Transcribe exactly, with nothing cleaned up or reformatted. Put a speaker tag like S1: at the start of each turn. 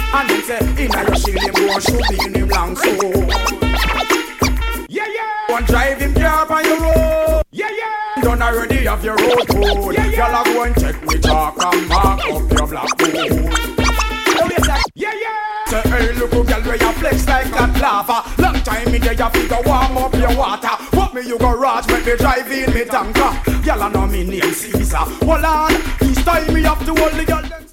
S1: And him say, inna your shield him go and shoot me in him long so. Yeah, yeah. Go and drive him car on your road. Yeah, yeah. Done already have your road code. Yeah, yeah. Y'all go and check me talk and mark up your black code. Yeah, yeah. Say, hey, look who girl where you flex like that lava. Long time me there you figure warm up your water. What me you go raj when me drive in me tanker. Y'all know me name Caesar. Hold on, this time me have to hold the girl.